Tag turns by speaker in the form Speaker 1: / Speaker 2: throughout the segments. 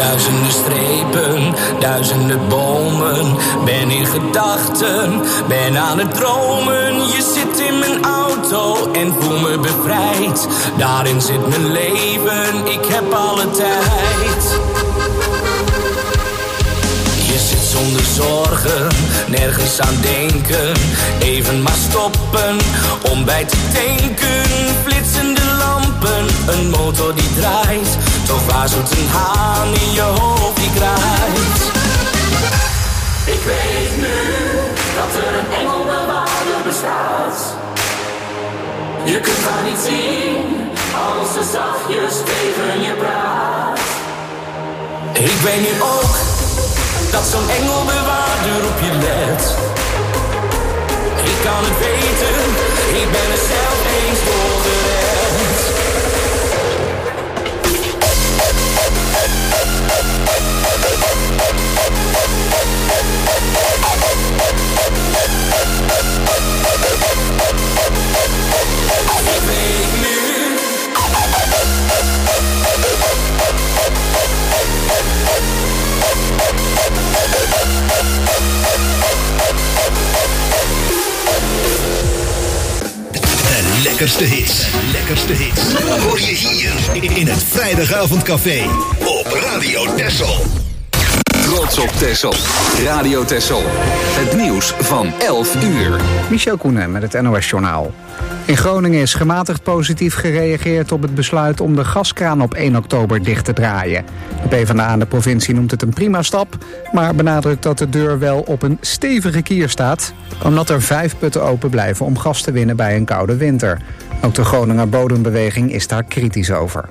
Speaker 1: Duizenden strepen, duizenden bomen. Ben in gedachten, ben aan het dromen. Je zit in mijn auto en voel me bevrijd. Daarin zit mijn leven, ik heb alle tijd. Je zit zonder zorgen, nergens aan denken. Even maar stoppen, om bij te tanken. Flitsende lampen, een motor die draait. Toch waarzelt een haan in je hoofd die kraait. Ik weet nu dat er een engelbewaarder bestaat. Je kunt haar niet zien, als ze zachtjes tegen je praat. Ik weet nu ook dat zo'n engelbewaarder op je let. Ik kan het weten, ik ben er zelf eens door gered. Ik weet nu.
Speaker 2: De lekkerste hits. Hoor je hier in het Vrijdagavondcafé op Radio Texel.
Speaker 3: Trots op Texel. Radio Texel. Het nieuws van 11 uur.
Speaker 4: Michel Koenen met het NOS-journaal. In Groningen is gematigd positief gereageerd op het besluit om de gaskraan op 1 oktober dicht te draaien. De PvdA aan de provincie noemt het een prima stap, maar benadrukt dat de deur wel op een stevige kier staat, omdat er 5 putten open blijven om gas te winnen bij een koude winter. Ook de Groninger Bodembeweging is daar kritisch over.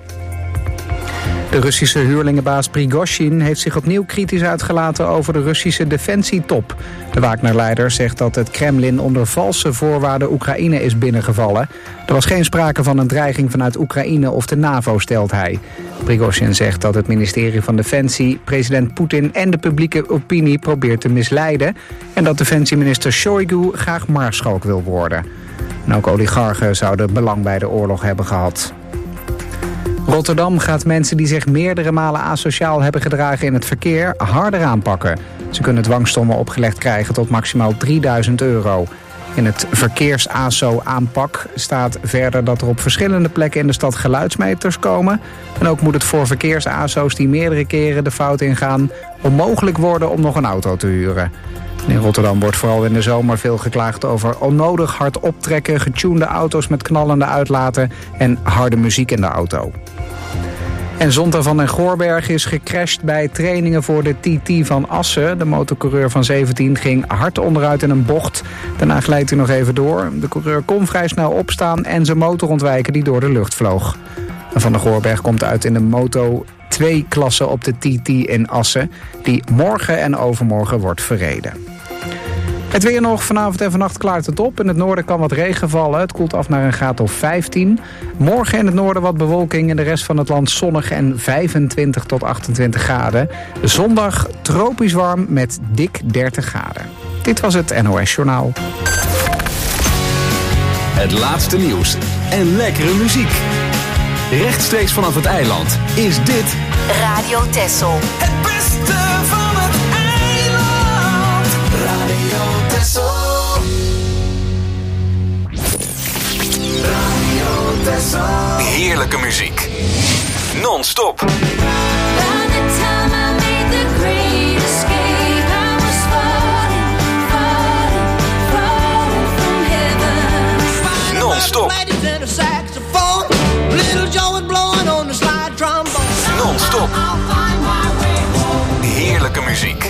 Speaker 4: De Russische huurlingenbaas Prigozhin heeft zich opnieuw kritisch uitgelaten over de Russische defensietop. De Wagner-leider zegt dat het Kremlin onder valse voorwaarden Oekraïne is binnengevallen. Er was geen sprake van een dreiging vanuit Oekraïne of de NAVO, stelt hij. Prigozhin zegt dat het ministerie van Defensie president Poetin en de publieke opinie probeert te misleiden en dat defensieminister Shoigu graag maarschalk wil worden. En ook oligarchen zouden belang bij de oorlog hebben gehad. Rotterdam gaat mensen die zich meerdere malen asociaal hebben gedragen in het verkeer harder aanpakken. Ze kunnen dwangstommen opgelegd krijgen tot maximaal €3000. In het verkeers-ASO-aanpak staat verder dat er op verschillende plekken in de stad geluidsmeters komen. En ook moet het voor verkeers-ASO's die meerdere keren de fout ingaan onmogelijk worden om nog een auto te huren. In Rotterdam wordt vooral in de zomer veel geklaagd over onnodig hard optrekken, getunede auto's met knallende uitlaten en harde muziek in de auto. En Zonta van den Goorberg is gecrashed bij trainingen voor de TT van Assen. De motorcoureur van 17 ging hard onderuit in een bocht. Daarna gleed hij nog even door. De coureur kon vrij snel opstaan en zijn motor ontwijken die door de lucht vloog. Van den Goorberg komt uit in de Moto 2-klasse op de TT in Assen, die morgen en overmorgen wordt verreden. Het weer nog, vanavond en vannacht klaart het op. In het noorden kan wat regen vallen. Het koelt af naar een graad of 15. Morgen in het noorden wat bewolking. In de rest van het land zonnig en 25 tot 28 graden. Zondag tropisch warm met dik 30 graden. Dit was het NOS Journaal.
Speaker 3: Het laatste nieuws en lekkere muziek. Rechtstreeks vanaf het eiland is dit
Speaker 5: Radio Texel.
Speaker 1: Het beste van het eiland. Radio Texel. Radio Texel.
Speaker 3: heerlijke muziek. Non-stop. Non-stop. Non-stop. Heerlijke muziek.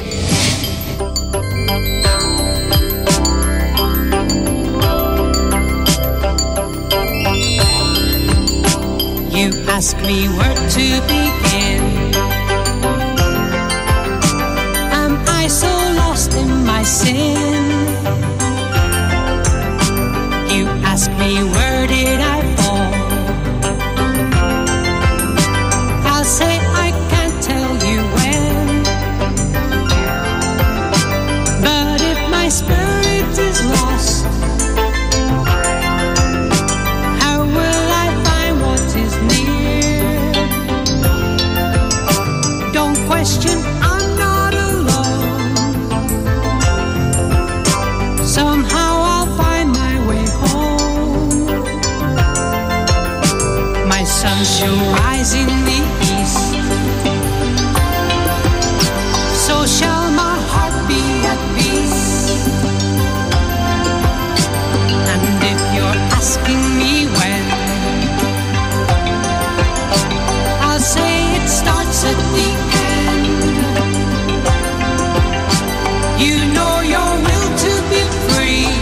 Speaker 6: You ask me where to begin. Am I so lost in my sin? You ask me where did I fall? I'll say I can't tell you when. But if my spirit is lost, how will I find what is near? question, I'm not alone. Somehow I'll find my way home. My sun shall rise in the east, so shall my heart be at peace. And if you're asking me when, I'll say it starts at the end. You know your will to be free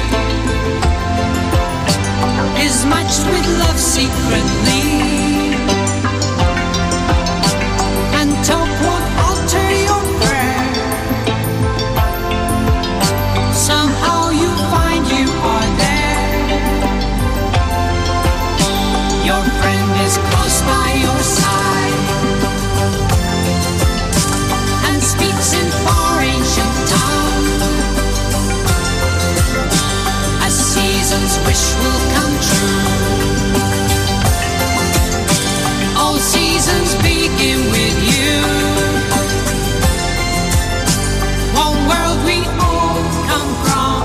Speaker 6: is matched with love secretly, and talk won't alter your prayer. Somehow you find you are there. Your friend is close by your side and speaks in far ancient tongue. A season's wish will come true. All seasons begin with you. One world we all come from.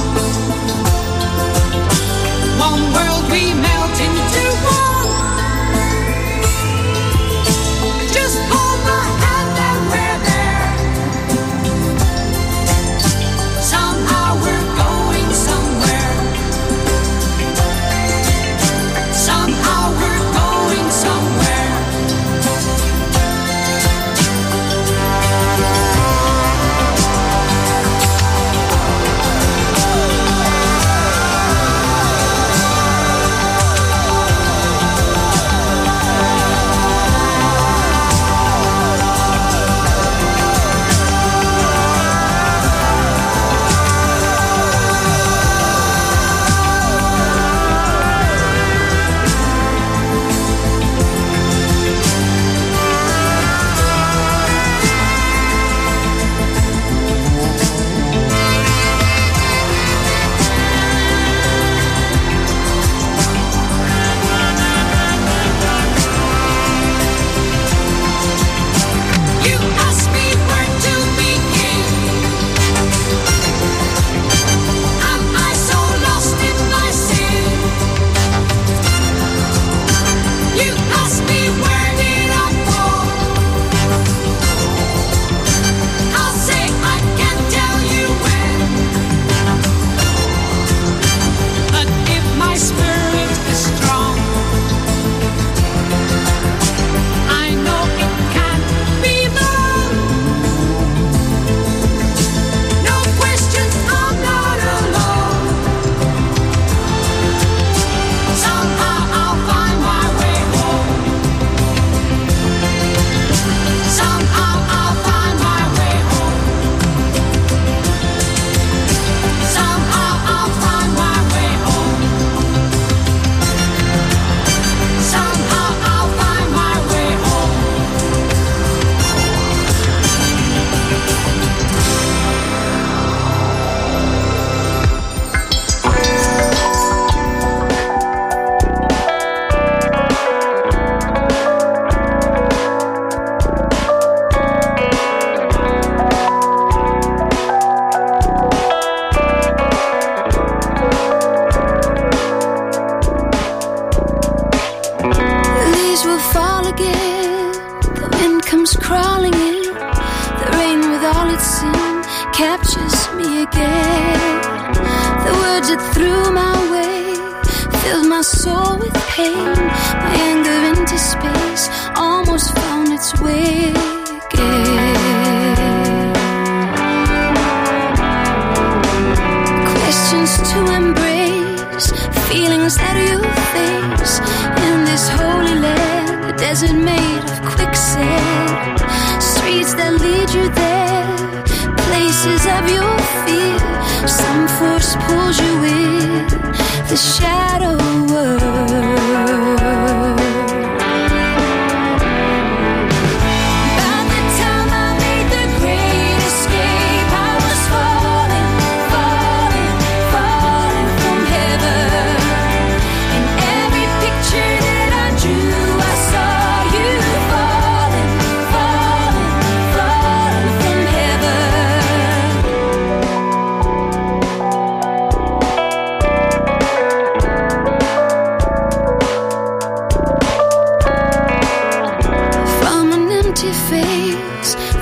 Speaker 6: One world we melt into one. Just hold my hand and we're there. Somehow we're going somewhere. Somehow we're going somewhere. You ask me where to begin. Am I so lost in my sin? You ask me where did I fall? I'll say I can't tell you when. But if my spirit is strong, I know it can't be long. No questions, I'm not alone. Somehow I'll find my way home. Somehow I'll find my way home. Somehow I'll find my way home. Somehow I'll find my way home.
Speaker 5: The leaves will fall again. The wind comes crawling in. The rain with all its sin captures me again. The words that threw my way filled my soul with pain. My anger into space almost found its way again. Questions to embrace, feelings that you face in this holy land, a desert made of quicksand, streets that lead you there, places of your fear. Some force pulls you in the shadow world. By the time I made the great escape, I was falling, falling, falling from heaven. In every picture that I drew, I saw you falling, falling,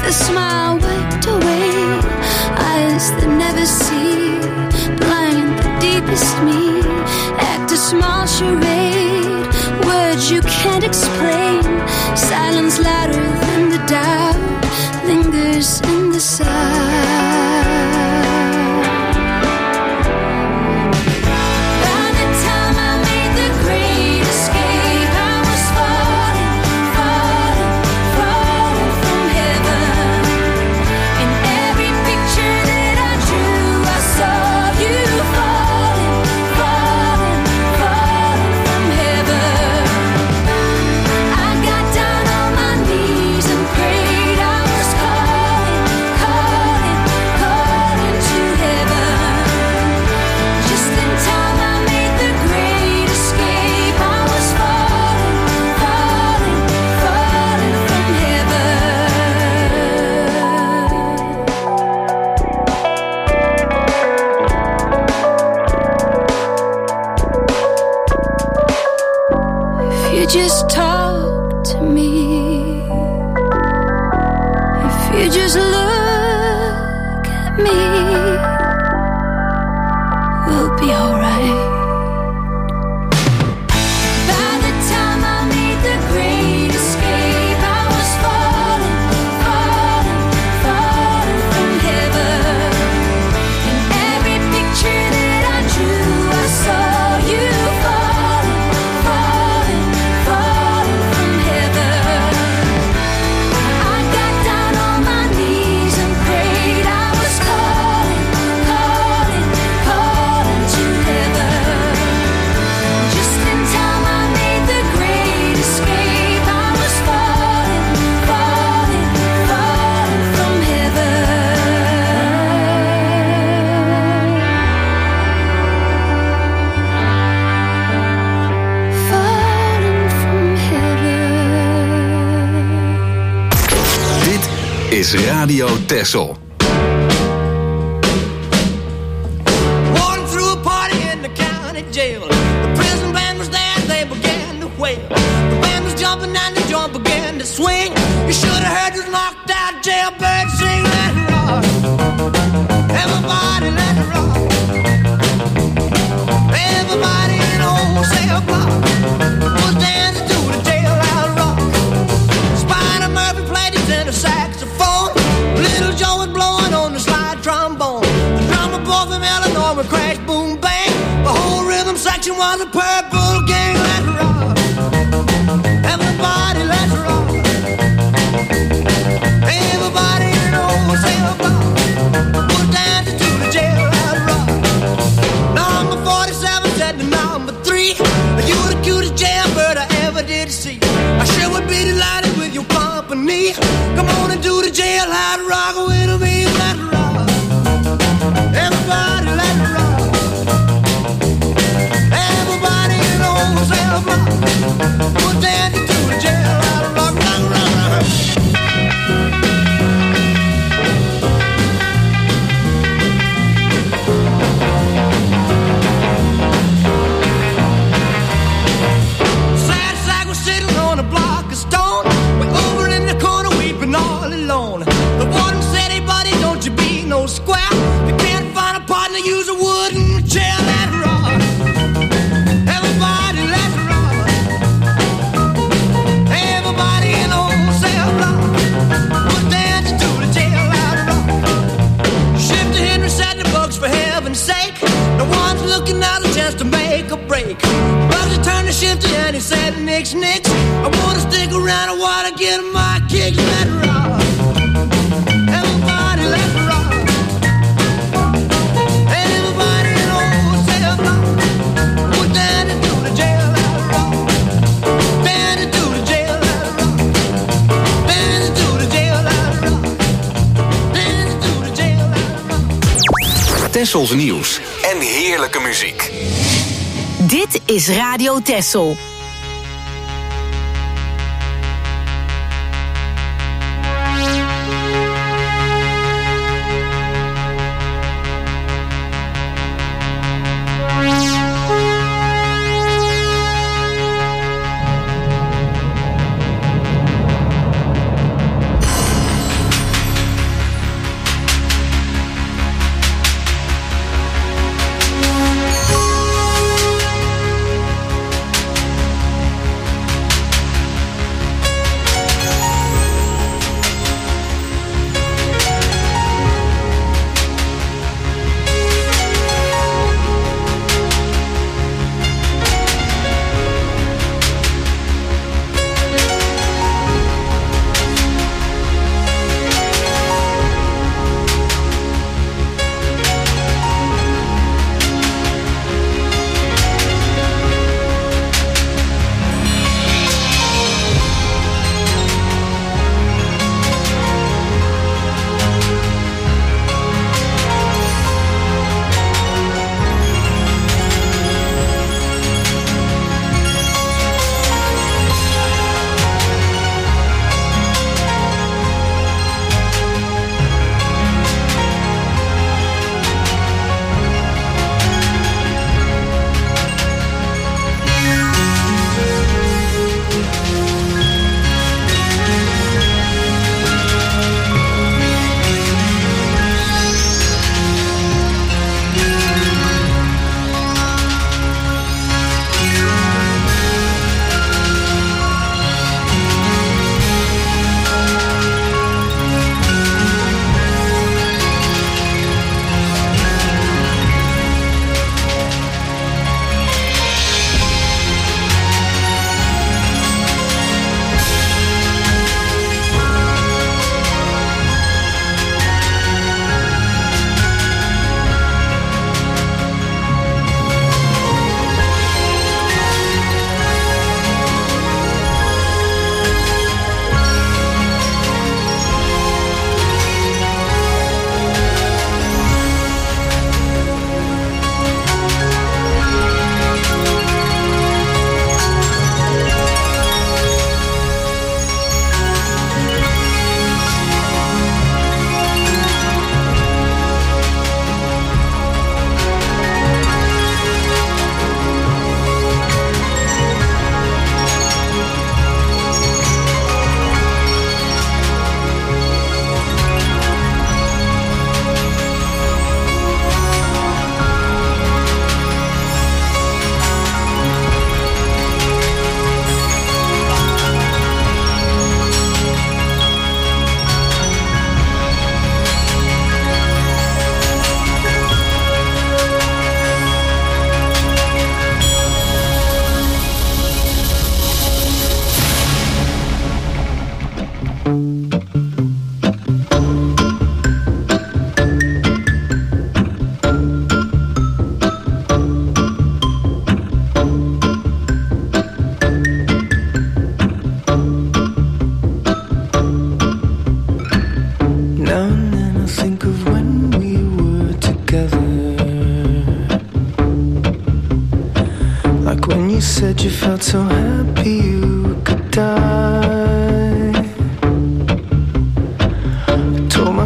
Speaker 5: the smile wiped away. Eyes that never see, blind the deepest me. Act a small charade, words you can't explain. Silence louder than the doubt lingers in the side. Just talk to me. If you just look at me, we'll be alright. By the time I made the great escape, I was falling, falling, falling from heaven. In every picture that I drew, I saw you falling, falling, falling from heaven. I got down on my knees and prayed. I was calling, calling, calling to heaven. Just in time I made the great escape. I was falling, falling, falling from heaven. Falling from heaven.
Speaker 3: Dit is Radio Texel.
Speaker 7: Walking through a party in the county jail. The prison band was there, they began to wail. The band was jumping and the joint began to swing. You should have heard this knocked out jailbird sing. Let it rock, everybody let it rock. Everybody in the whole cell block was dancing to the jailhouse rock. Spider Murphy played his tenor saxophone. Little Joe was blowing on the slide trombone. The drummer boy from Illinois would crash, boom, bang. The whole rhythm section was a purple gang. Let's rock, everybody, let's rock. Everybody in the whole cell block was dancing to the jailhouse rock. Number 47 said to number 3, you were the cutest jailbird I ever did see. I sure would be delighted with your company. Come on and do the jailhouse rock with me. Let's rock, everybody, let's rock. Everybody in the whole cell block was dancing to the jailhouse rock. Rock, rock, rock. Sad sack was sitting on a block of stone. Way over in the corner weeping all alone. The warden said, hey buddy, don't you be no square. If you can't find a partner, use a wooden chair. Let's rock, everybody, let's rock. Everybody in the whole cell block was dancing to the jailhouse rock. Shifty Henry said the books for heaven's sake. No one's looking out a chance to make a break. Bugsy turned to Shifty and he said, nix, nix. I wanna stick around, I wanna get my kicks. Let's rock, everybody, let's rock. Everybody in the whole cell block was dancing to the jailhouse rock. Dancing to the jailhouse rock. Dancing to the jailhouse rock. Dancing to the jailhouse rock.
Speaker 3: Tessels nieuws en heerlijke muziek.
Speaker 8: Dit is Radio Texel.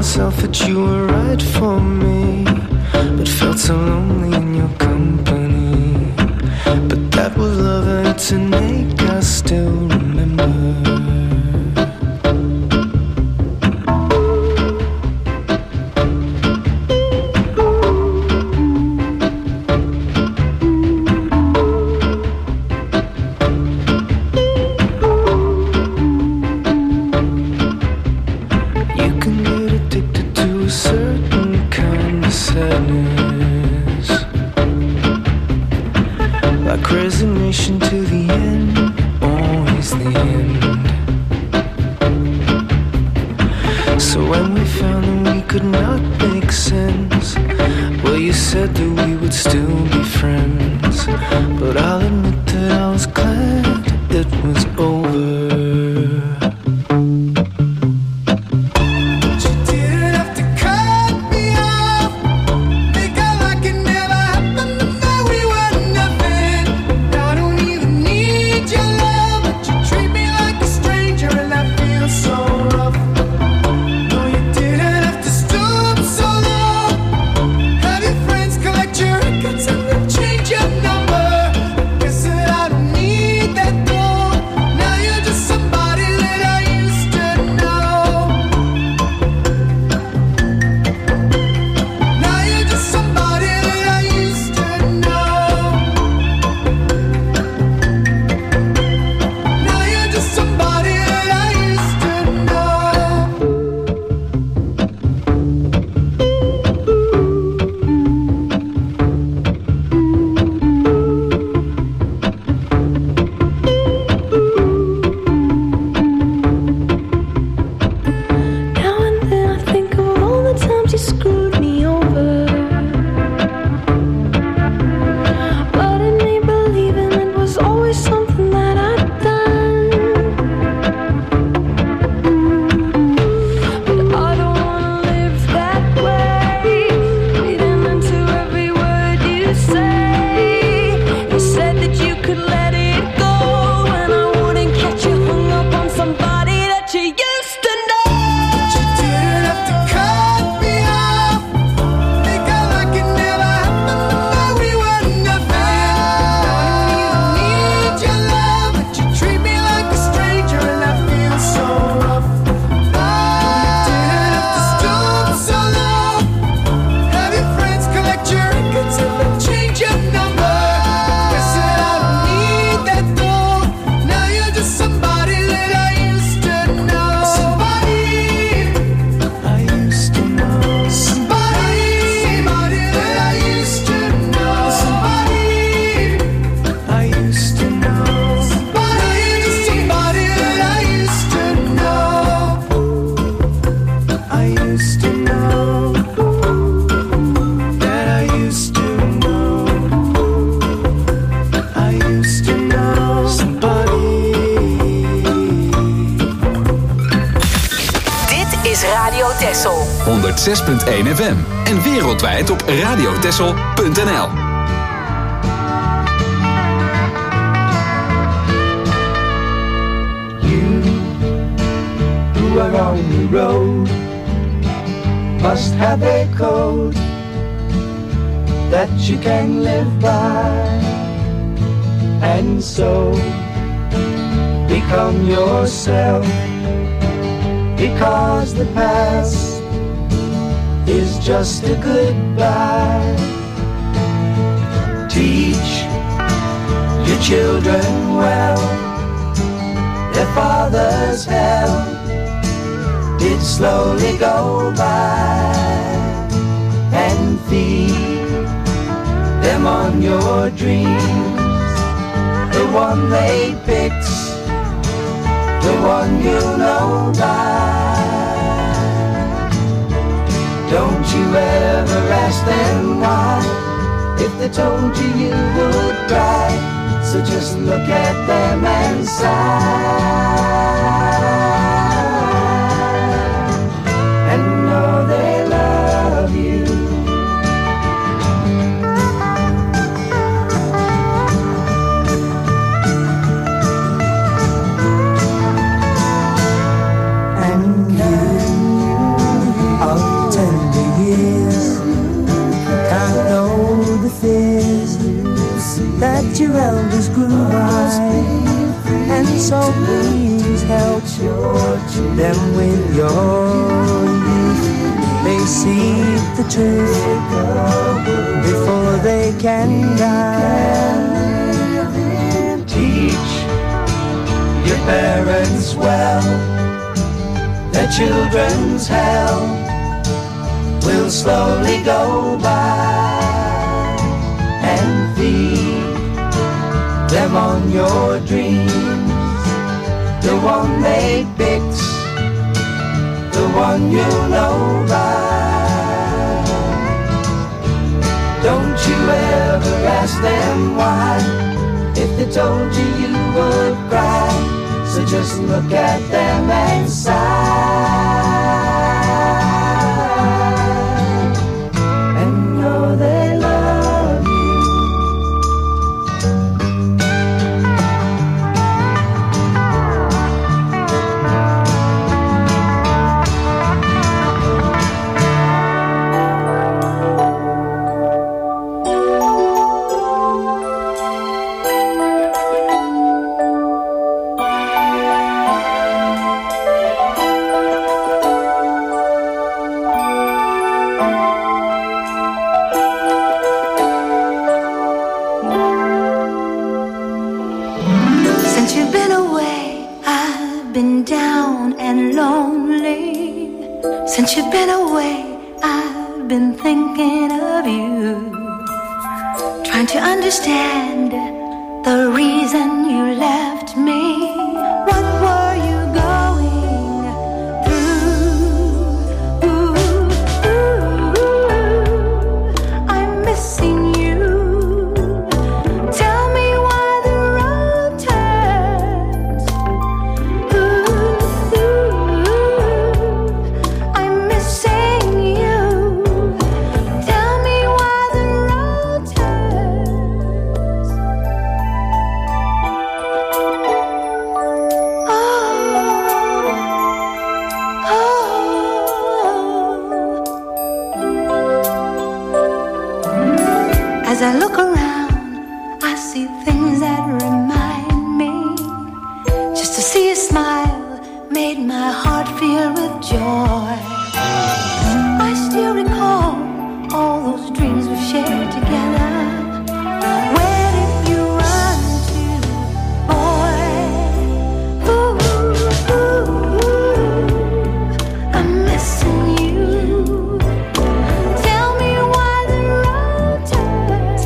Speaker 9: myself that you were right for me, but felt so lonely in your company. But that was love and it's an ache I still remember. Resignation to the end, always the end. So when we found that we could not make sense, well, you said that we would still be friends. But I'll admit that I was glad it was over.
Speaker 8: Radio Texel
Speaker 3: 106.1 FM en wereldwijd op radiotexel.nl.
Speaker 10: You who are on the road must have a code that you can live by, and so become yourself, because the past is just a goodbye. Teach your children well, their father's hell did slowly go by, and feed them on your dreams, the one they picked, the one you know by. Don't you ever ask them why, if they told you you would cry. So just look at them and sigh, and know they love you.
Speaker 11: few elders grew by, and so please help them with your youth. They see the truth before they can die.
Speaker 10: Teach your parents well, their children's hell will slowly go by, and feed them on your dreams, the one they picked, the one you know by. Don't you ever ask them why, if they told you you would cry, so just look at them and sigh. They love you.
Speaker 5: Since you've been away, I've been thinking of you, trying to understand the reason you left me. What were you going through? I'm missing you. Tell me why the road turns. I'm missing you. Tell me why the road turns. As I look around, I see things that remind me. Just to see a smile made my heart fill with joy. I still recall all those dreams we shared together. Where did you run to, boy? I'm missing you. Tell me why the road turns.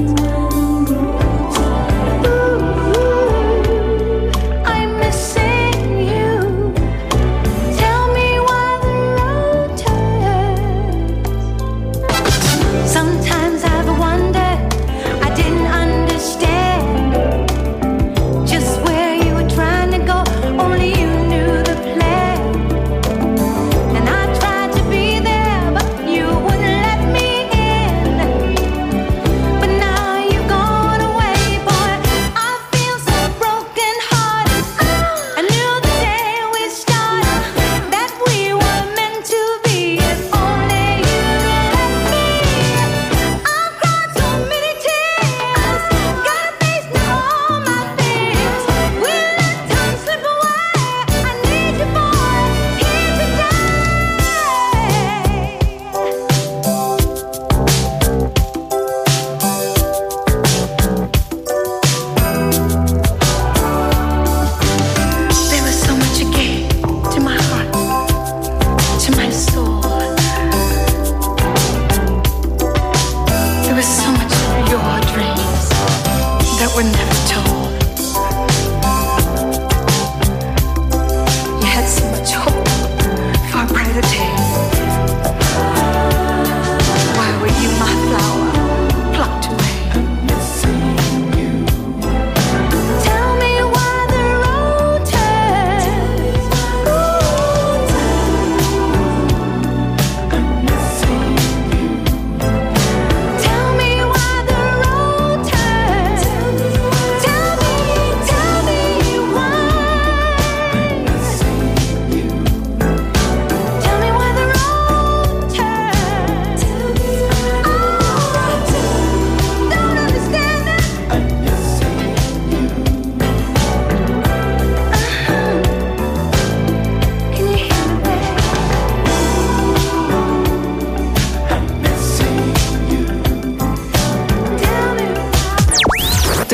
Speaker 5: I'm missing you. Tell me why the road turns. Sometimes I've wondered, I didn't understand just where you were trying to go. Only you knew the plan, and I tried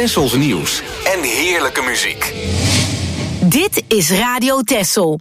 Speaker 3: Tessels nieuws en heerlijke muziek.
Speaker 8: Dit is Radio Tessel.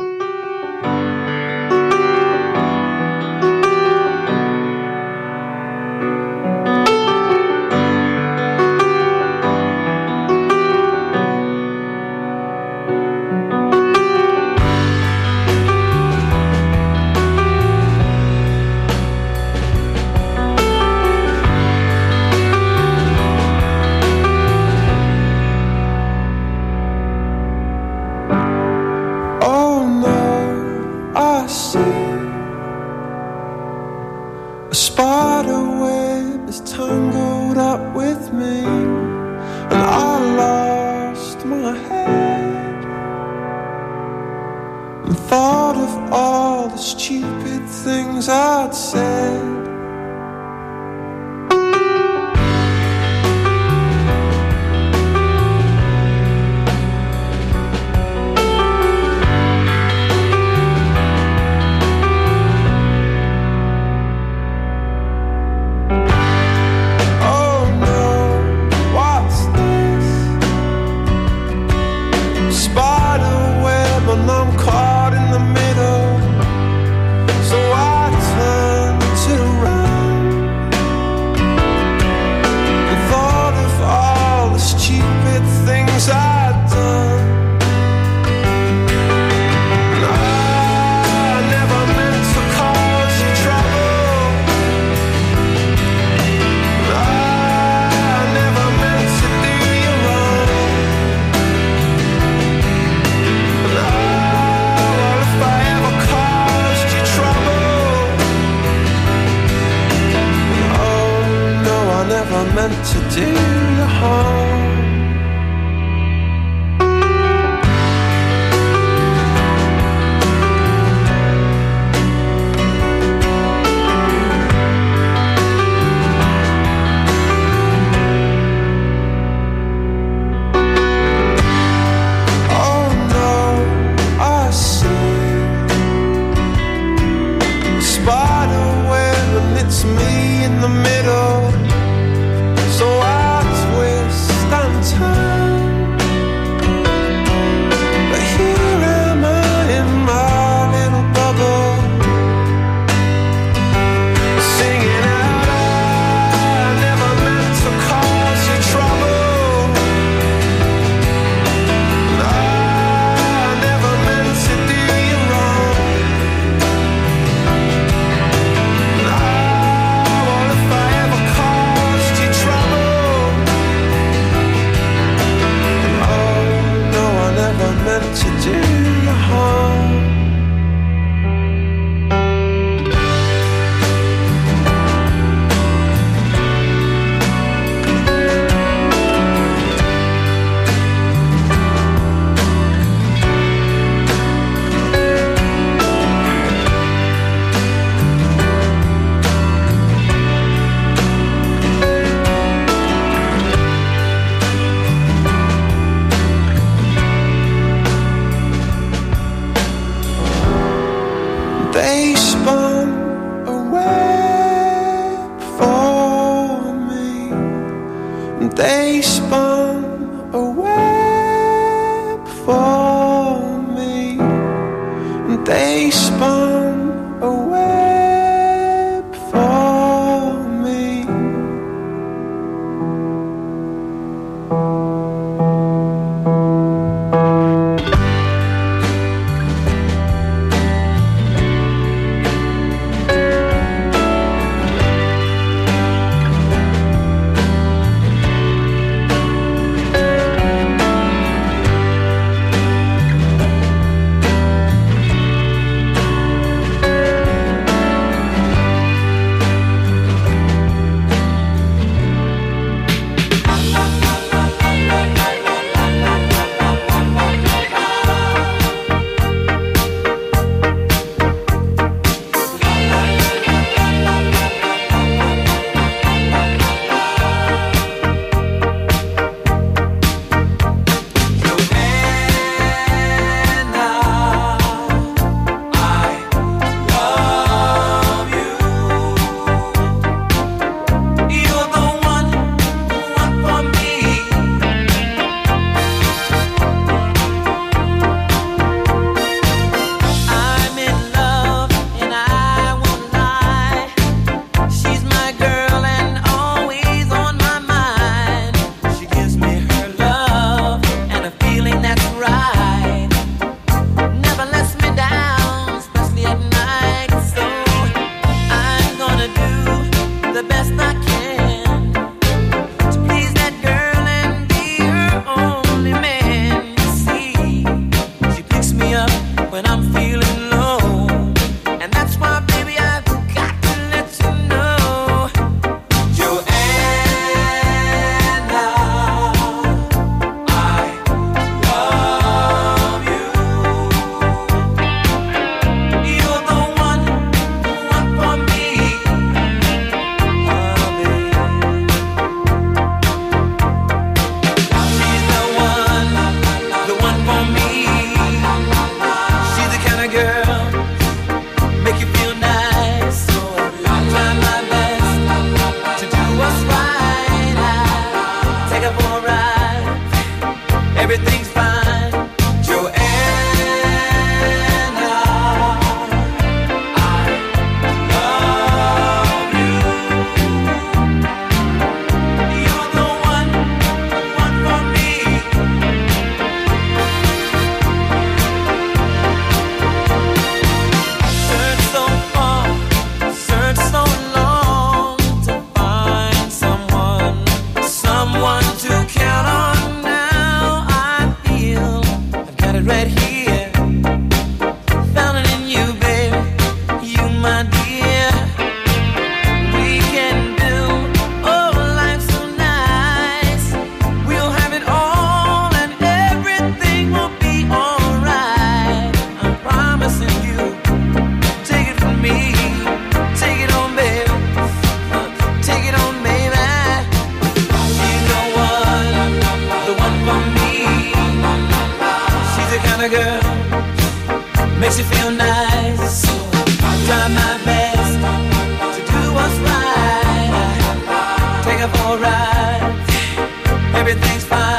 Speaker 12: try my best to do what's right. Take her for a ride, everything's fine.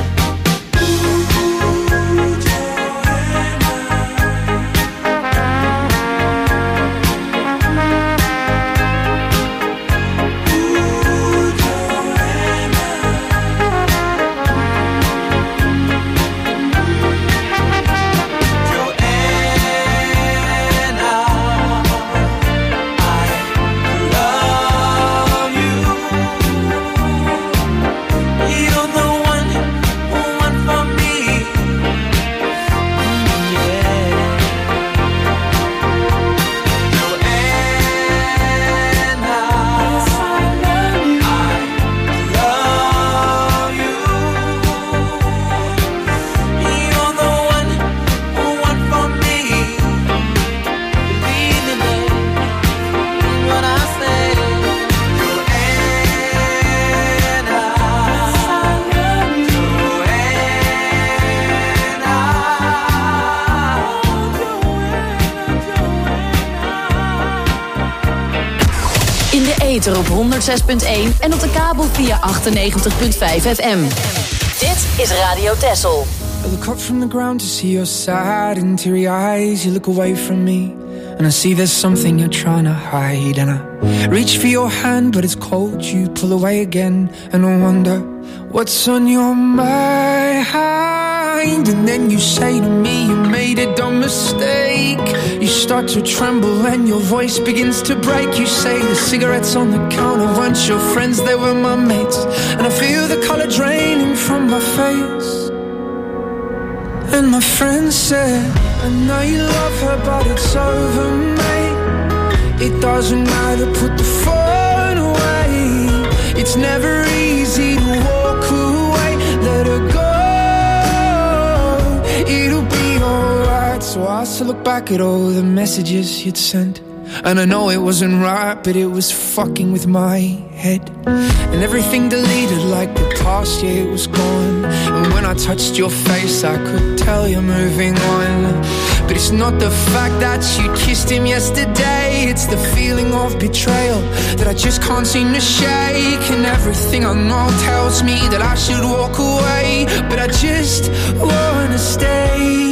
Speaker 8: Op 106.1 en op de kabel via 98.5 FM. Dit is Radio Texel.
Speaker 11: I look up from the ground to see your sad and teary eyes. You look away from me and I see there's something you're trying to hide. And I reach for your hand but it's cold. You pull away again and I wonder what's on your mind. And then you say to me you made a dumb mistake. You start to tremble and your voice begins to break. You say the cigarettes on the counter weren't your friends, they were my mates. And I feel the color draining from my face. And my friend said, I know you love her but it's over, mate. It doesn't matter, put the phone away. It's never easy to walk away. Let her go, it'll be alright. So I still look back at all the messages you'd sent. And I know it wasn't right, but it was fucking with my head. And everything deleted like the past, yeah, it was gone. And when I touched your face, I could tell you're moving on. But it's not the fact that you kissed him yesterday. It's the feeling of betrayal that I just can't seem to shake. And everything I know tells me that I should walk away, but I just wanna stay.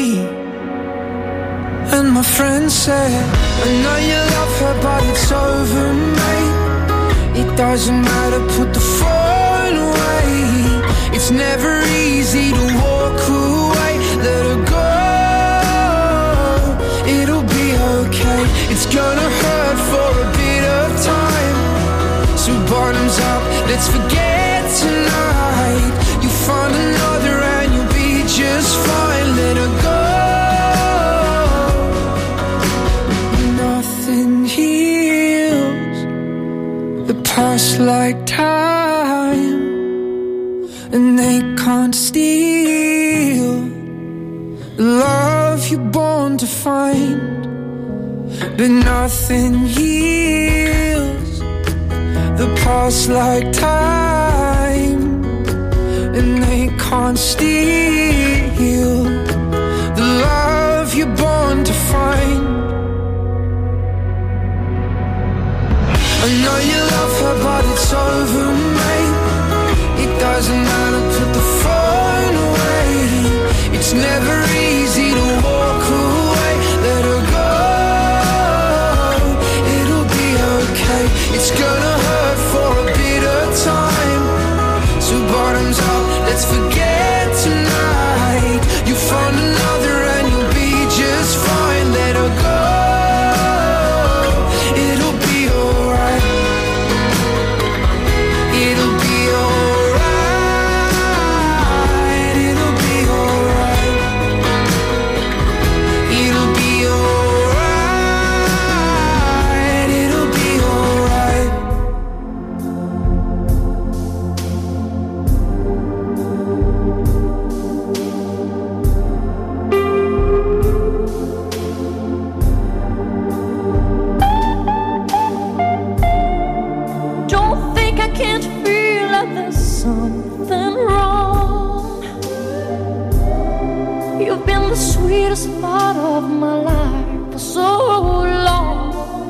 Speaker 11: And my friend said, I know you love her but it's over, mate. It doesn't matter, put the phone away. It's never easy to walk away. Let her go, it'll be okay. It's gonna hurt for a bit of time. So bottoms up, let's forget tonight. You find another and you'll be just fine. Let her go. Past like time, and they can't steal the love you're born to find. But nothing heals the past like time, and they can't steal the love you're born to find. I know you love her but it's over, mate. It doesn't matter, put the phone away. It's never easy to walk away. Let her go, it'll be okay. It's gonna hurt for a bit of time. So bottoms up, let's forget tonight. You find another and you'll be just fine. Let her go.
Speaker 5: Sweetest part of my life for so long.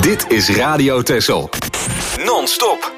Speaker 3: Dit is Radio Texel. Non-stop.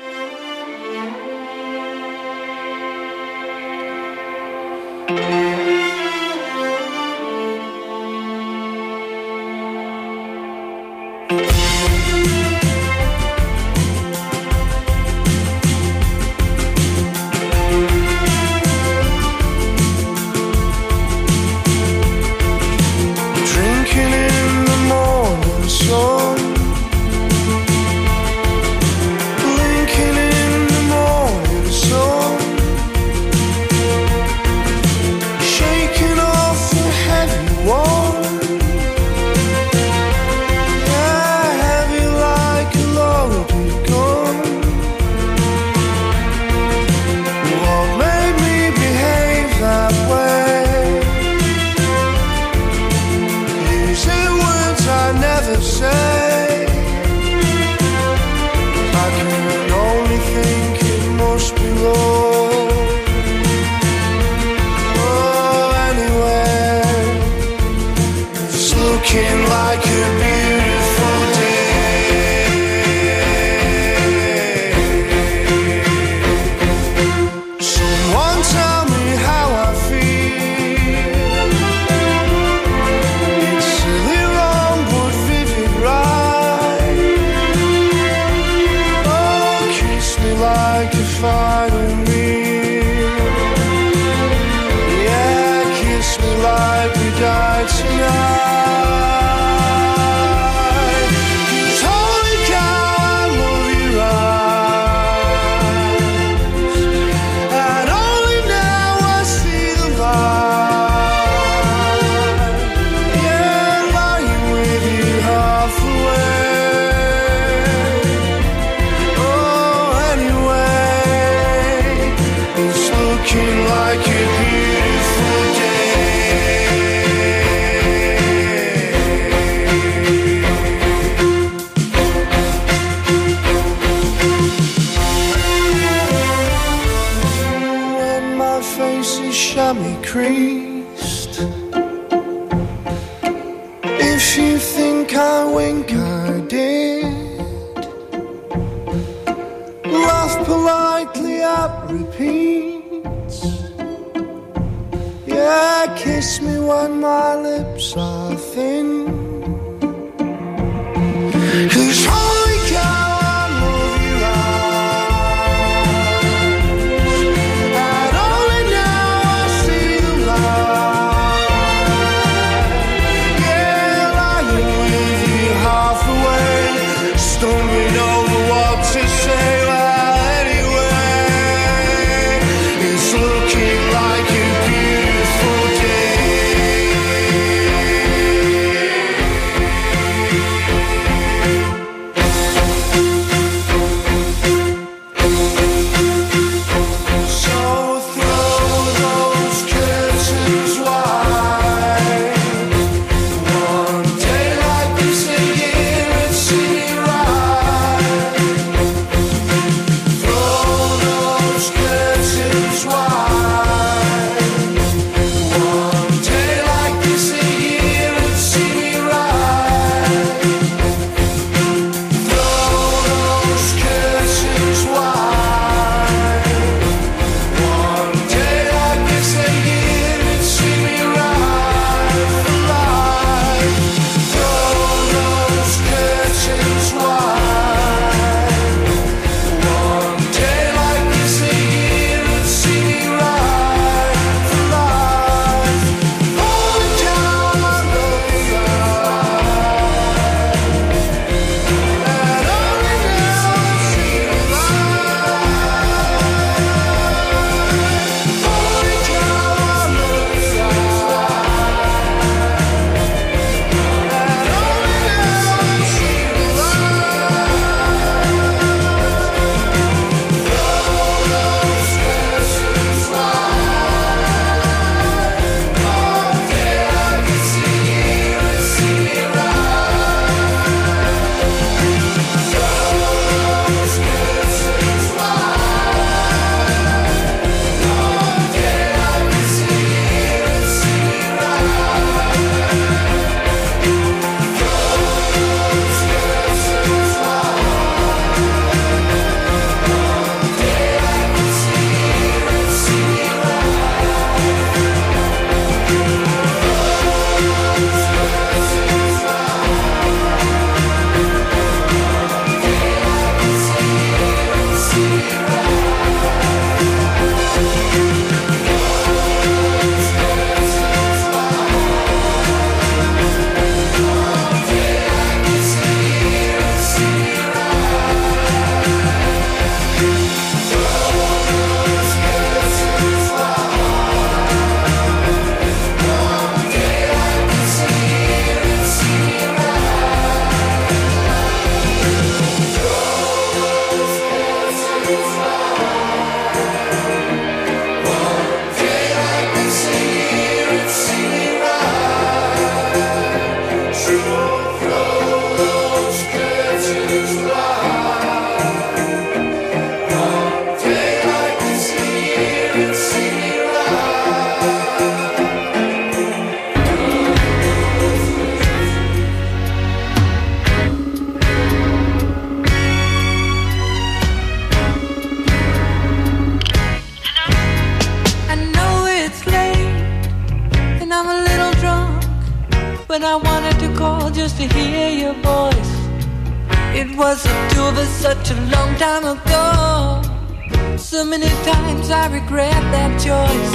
Speaker 12: when I wanted to call just to hear your voice. It was the two of us such a long time ago. So many times I regret that choice.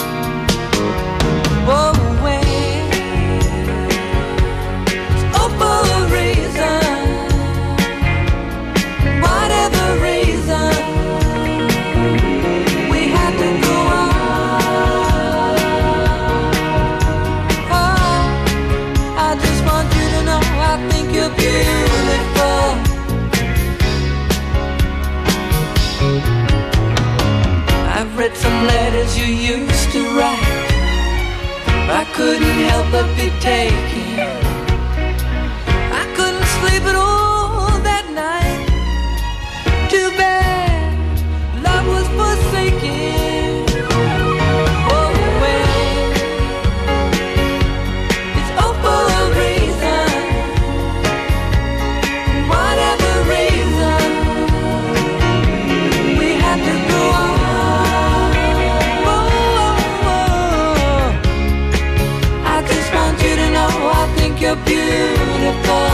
Speaker 12: Whoa, wait. Oh, for a reason, whatever reason, we had to go on. Oh, I just want you to know I think you're beautiful. I've read some letters you used to write. I couldn't help but be taken. I couldn't sleep at all that night. Too bad love was forsaken. Oh well, it's all for a reason. Whatever reason, we had to go on. I think you're beautiful.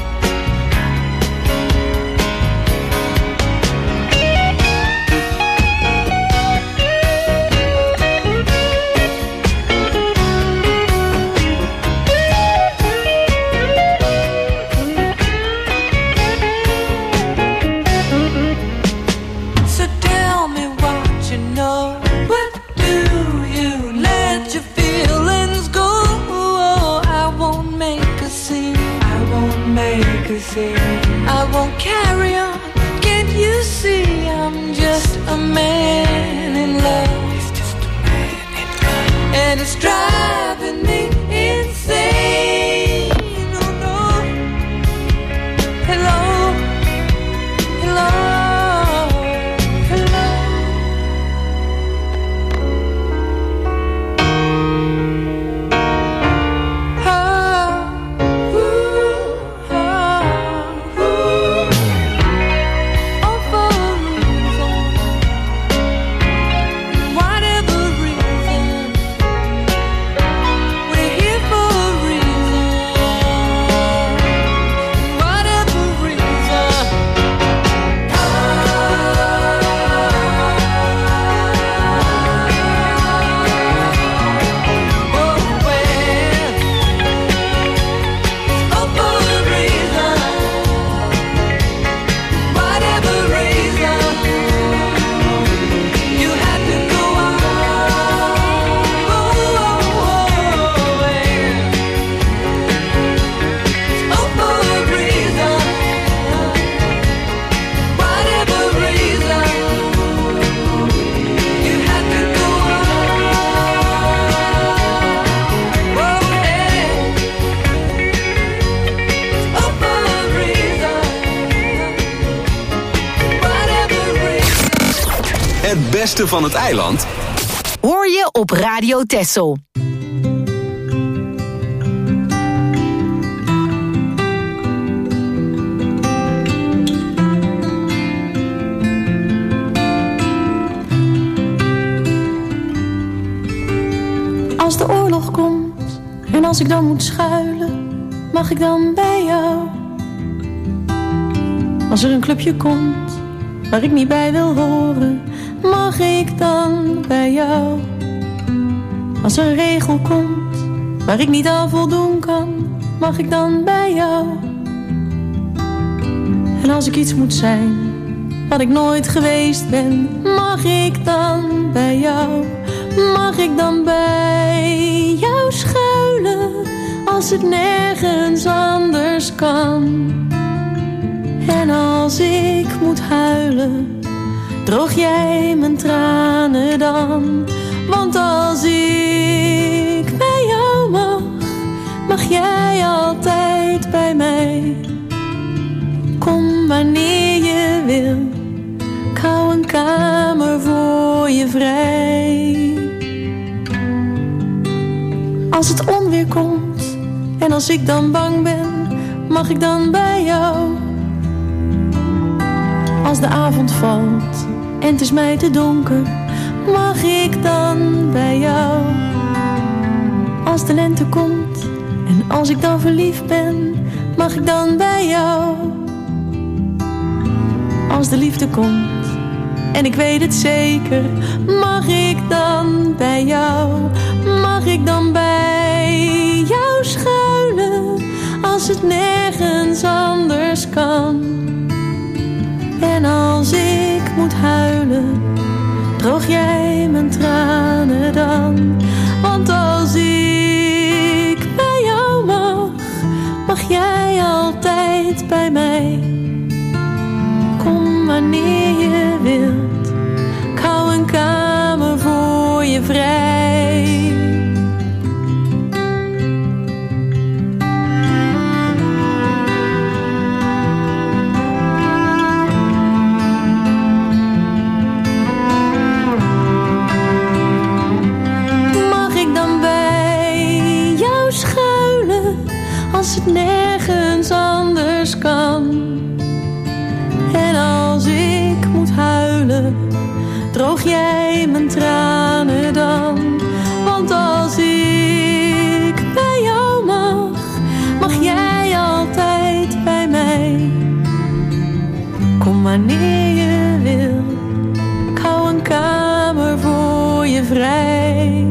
Speaker 12: So tell me what you know. What do you let your feelings go? Make a scene. I won't carry on. Can't you see I'm just a man in love? He's just a man in love. And it's driving me insane. Oh no. Hello. Hello. Hello.
Speaker 3: Het beste van het eiland
Speaker 8: hoor je op Radio Texel.
Speaker 13: Als de oorlog komt en als ik dan moet schuilen, mag ik dan bij jou? Als er een clubje komt waar ik niet bij wil horen, mag ik dan bij jou? Als er een regel komt waar ik niet aan voldoen kan, mag ik dan bij jou? En als ik iets moet zijn wat ik nooit geweest ben, mag ik dan bij jou? Mag ik dan bij jou schuilen als het nergens anders kan? En als ik moet huilen, droog jij mijn tranen dan? Want als ik bij jou mag, mag jij altijd bij mij. Kom wanneer je wil, ik hou een kamer voor je vrij. Als het onweer komt en als ik dan bang ben, mag ik dan bij jou? Als de avond valt en het is mij te donker, mag ik dan bij jou? Als de lente komt En als ik dan verliefd ben, mag ik dan bij jou? Als de liefde komt, en ik weet het zeker, mag ik dan bij jou? Mag ik dan bij jou schuilen, als het nergens anders kan? En als ik moet huilen, droog jij mijn tranen dan? Want als ik bij jou mag jij altijd bij mij. Kom wanneer je wilt, ik hou een kamer voor je vrij. Mag ik dan bij jou schuilen, als het nergens anders kan? En als ik moet huilen, droog jij mijn tranen dan? Want als ik bij jou mag jij altijd bij mij. Kom wanneer je wil, ik hou een kamer voor je vrij.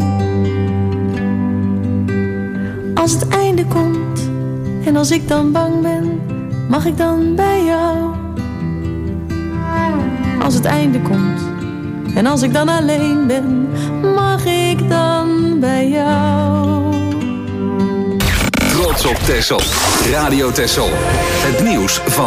Speaker 13: Als het einde komt, en als ik dan bang ben, mag ik dan bij jou? Als het einde komt, en als ik dan alleen ben, mag ik dan bij jou?
Speaker 3: Trots op Texel. Radio Texel. Het nieuws van